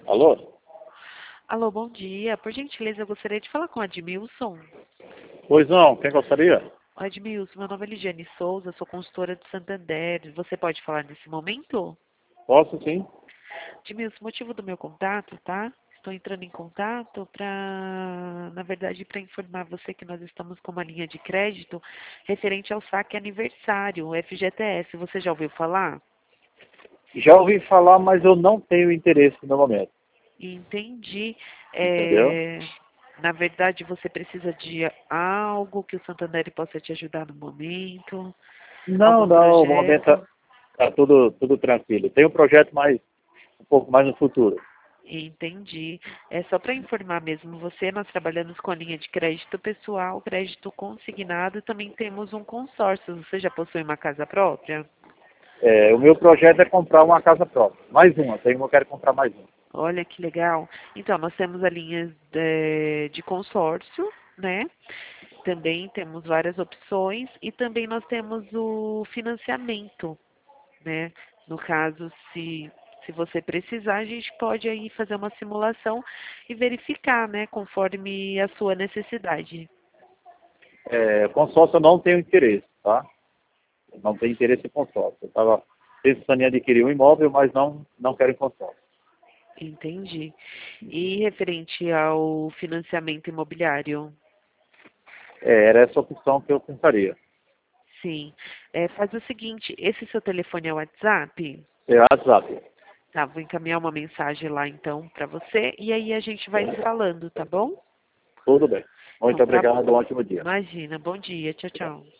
Alô? Alô, bom dia. Por gentileza, eu gostaria de falar com o Admilson. Pois não, quem gostaria? Ô, Admilson, meu nome é Ligiane Souza, sou consultora de Santander. Você pode falar nesse momento? Posso sim. Admilson, o motivo do meu contato, tá? Estou entrando em contato na verdade, para informar você que nós estamos com uma linha de crédito referente ao saque aniversário, o FGTS. Você já ouviu falar? Já ouvi falar, mas eu não tenho interesse no momento. Entendi. Entendeu? Na verdade, você precisa de algo que o Santander possa te ajudar no momento, Não, algum não, no momento projeto. tá tudo tranquilo. Tem um projeto um pouco mais no futuro. Entendi. É só para informar mesmo você, nós trabalhamos com a linha de crédito pessoal, crédito consignado e também temos um consórcio. Você já possui uma casa própria? O meu projeto é comprar uma casa própria. Mais uma, eu quero comprar mais uma. Olha que legal. Então, nós temos a linha de consórcio, né? Também temos várias opções e também nós temos o financiamento, né? No caso, se você precisar, a gente pode aí fazer uma simulação e verificar, né? Conforme a sua necessidade. Consórcio eu não tenho interesse, tá? Não tenho interesse em consórcio. Eu estava pensando em adquirir um imóvel, mas não quero em consórcio. Entendi. E referente ao financiamento imobiliário? Era essa a opção que eu pensaria. Sim. Faz o seguinte, esse seu telefone é o WhatsApp? É WhatsApp. Tá, vou encaminhar uma mensagem lá então para você e aí a gente vai se falando, tá bom? Tudo bem. Muito Então tá obrigado, um bom. ótimo dia. Imagina. Bom dia. Tchau, tchau.